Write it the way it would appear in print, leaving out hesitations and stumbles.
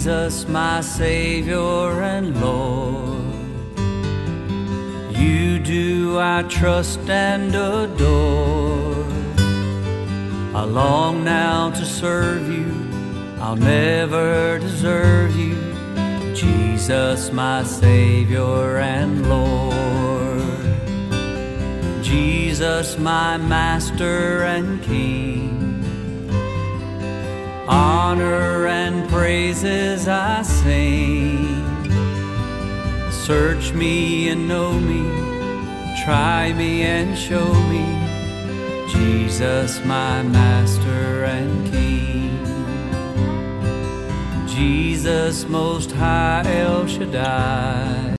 Jesus, my Savior and Lord. You do I trust and adore. I long now to serve you, I'll never deserve you, Jesus, my Savior and Lord. Jesus, my Master and King, honor and praises I sing. Search me and know me, try me and show me, Jesus, my Master and King. Jesus, Most High El Shaddai.